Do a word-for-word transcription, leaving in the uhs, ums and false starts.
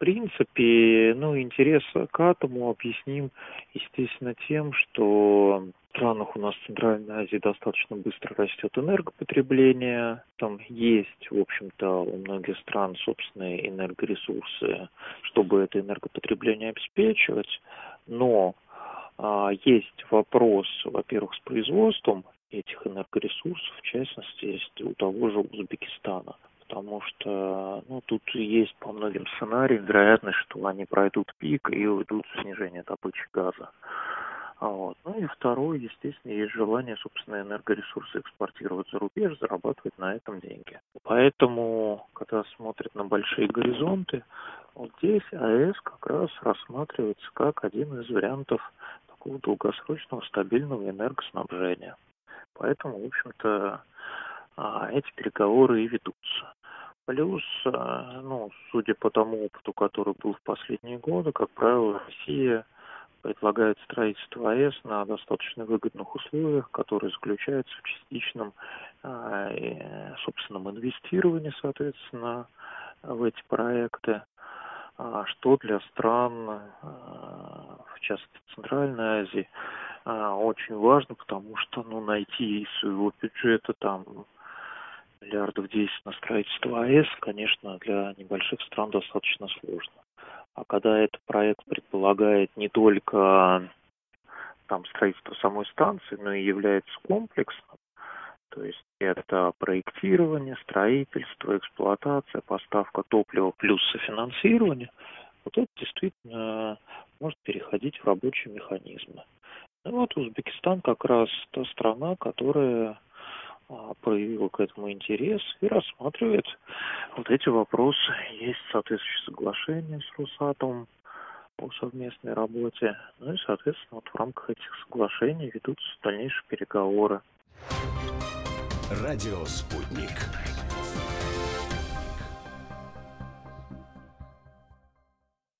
принципе, ну, интерес к атому объясним, естественно, тем, что в странах у нас в Центральной Азии достаточно быстро растет энергопотребление. Там есть, в общем-то, у многих стран собственные энергоресурсы, чтобы это энергопотребление обеспечивать. Но а, есть вопрос, во-первых, с производством этих энергоресурсов, в частности, есть у того же Узбекистана. Потому что, ну, тут есть по многим сценариям вероятность, что они пройдут пик и уйдут в снижение добычи газа. Вот. Ну и второе, естественно, есть желание, собственно, энергоресурсы экспортировать за рубеж, зарабатывать на этом деньги. Поэтому, когда смотрят на большие горизонты, вот здесь АЭС как раз рассматривается как один из вариантов такого долгосрочного стабильного энергоснабжения. Поэтому, в общем-то, эти переговоры и ведутся. Плюс, ну, судя по тому опыту, который был в последние годы, как правило, Россия предлагает строительство АЭС на достаточно выгодных условиях, которые заключаются в частичном собственном инвестировании, соответственно, в эти проекты, что для стран, в частности, Центральной Азии, очень важно, потому что, ну, найти из своего бюджета там миллиардов десять на строительство АЭС, конечно, для небольших стран достаточно сложно. А когда этот проект предполагает не только там строительство самой станции, но и является комплексным, то есть это проектирование, строительство, эксплуатация, поставка топлива плюс софинансирование, вот это действительно может переходить в рабочие механизмы. Ну вот Узбекистан как раз та страна, которая проявила к этому интерес и рассматривает вот эти вопросы. Есть соответствующее соглашение с Росатомом о совместной работе. Ну и, соответственно, вот в рамках этих соглашений ведутся дальнейшие переговоры. Радио «Спутник».